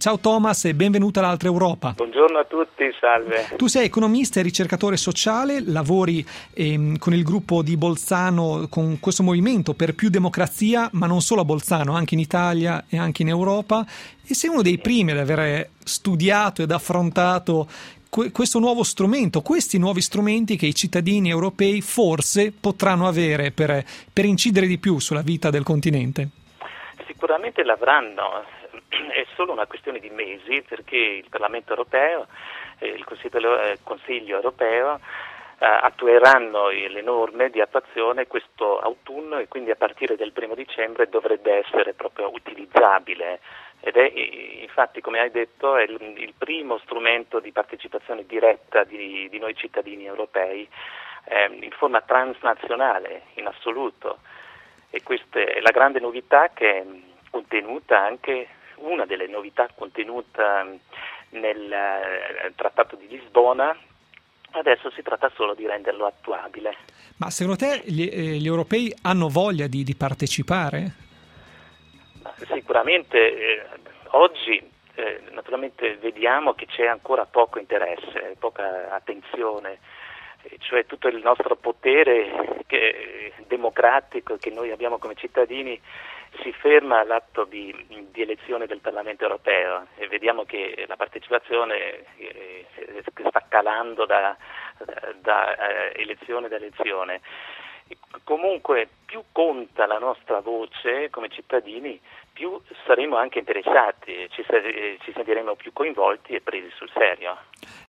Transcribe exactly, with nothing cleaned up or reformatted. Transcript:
Ciao Thomas e benvenuta all'Altra Europa. Buongiorno a tutti, salve. Tu sei economista e ricercatore sociale, lavori ehm, con il gruppo di Bolzano, con questo movimento per più democrazia, ma non solo a Bolzano, anche in Italia e anche in Europa, e sei uno dei primi ad aver studiato ed affrontato que- questo nuovo strumento, questi nuovi strumenti che i cittadini europei forse potranno avere per, per incidere di più sulla vita del continente. Sicuramente l'avranno, è solo una questione di mesi, perché il Parlamento europeo e il Consiglio, eh, Consiglio europeo eh, attueranno le norme di attuazione questo autunno e quindi a partire del primo dicembre dovrebbe essere proprio utilizzabile. Ed è infatti, come hai detto, è il, il primo strumento di partecipazione diretta di, di noi cittadini europei eh, in forma transnazionale in assoluto. E questa è la grande novità che è contenuta anche, una delle novità contenuta nel eh, Trattato di Lisbona. Adesso si tratta solo di renderlo attuabile. Ma secondo te gli, eh, gli europei hanno voglia di, di partecipare? Sicuramente eh, oggi eh, naturalmente vediamo che c'è ancora poco interesse, poca attenzione, eh, cioè tutto il nostro potere che, democratico che noi abbiamo come cittadini si ferma all'atto di, di elezione del Parlamento europeo e vediamo che la partecipazione eh, sta calando da, da, da eh, elezione da elezione. Comunque più conta la nostra voce come cittadini, più saremo anche interessati, ci, ci sentiremo più coinvolti e presi sul serio.